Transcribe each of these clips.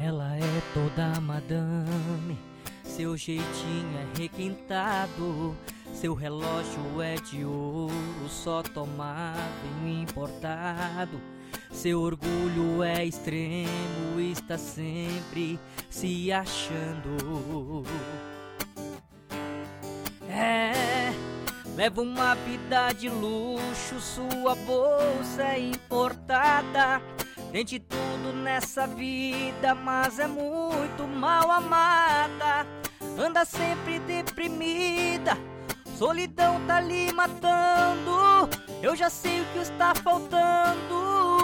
Ela é toda madame, seu jeitinho é requintado, seu relógio é de ouro, só tomado e importado. Seu orgulho é extremo, está sempre se achando. Leva uma vida de luxo, sua bolsa é importada. Tem de tudo nessa vida, mas é muito mal amada. Anda sempre deprimida, solidão tá lhe matando. Eu já sei o que está faltando.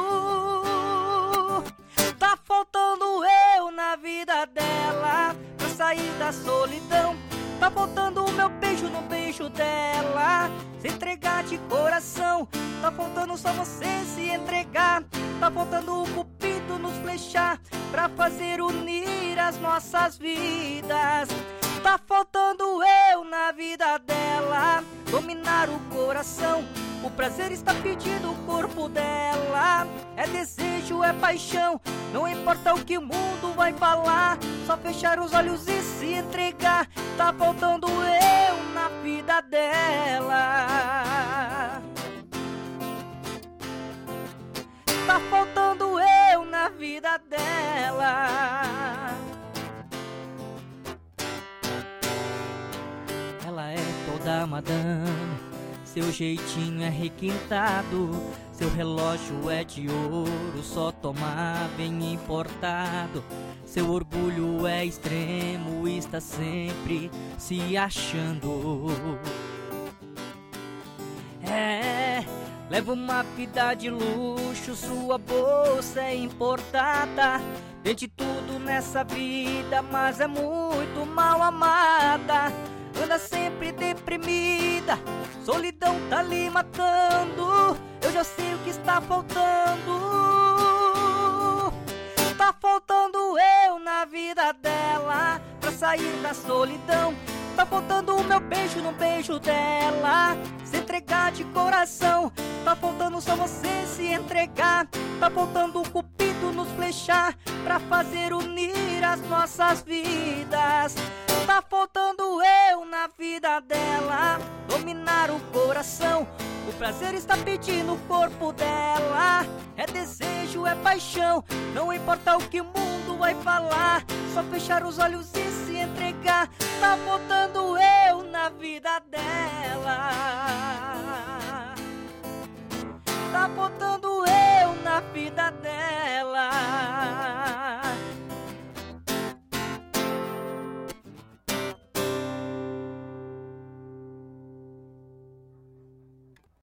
Tá faltando eu na vida dela, pra sair da solidão. Tá faltando o meu beijo no beijo dela, se entregar de coração. Tá faltando só você se entregar. Tá faltando o cupido nos flechar, pra fazer unir as nossas vidas. Tá faltando eu na vida dela, dominar o coração. O prazer está pedindo o corpo dela. É desejo, é paixão, não importa o que o mundo vai falar. Só fechar os olhos e se entregar. Tá faltando eu na vida dela. Tá faltando eu na vida dela. Ela é toda madame, seu jeitinho é requintado, seu relógio é de ouro, só tomar bem importado. Seu orgulho é extremo, está sempre se achando. Leva uma vida de luxo, sua bolsa é importada. Tem de tudo nessa vida, mas é muito mal amada. Anda sempre deprimida, solidão tá lhe matando. Eu já sei o que está faltando. Tá faltando eu na vida dela, pra sair da solidão. Tá faltando o meu beijo no beijo dela, se entregar de coração. Tá faltando só você se entregar. Tá faltando o cupido nos flechar, pra fazer unir as nossas vidas. Tá faltando eu na vida dela, dominar o coração. O prazer está pedindo o corpo dela. É desejo, é paixão, não importa o que o mundo vai falar. Só fechar os olhos e se entregar. Tá faltando eu na vida dela. Tá faltando eu na vida dela.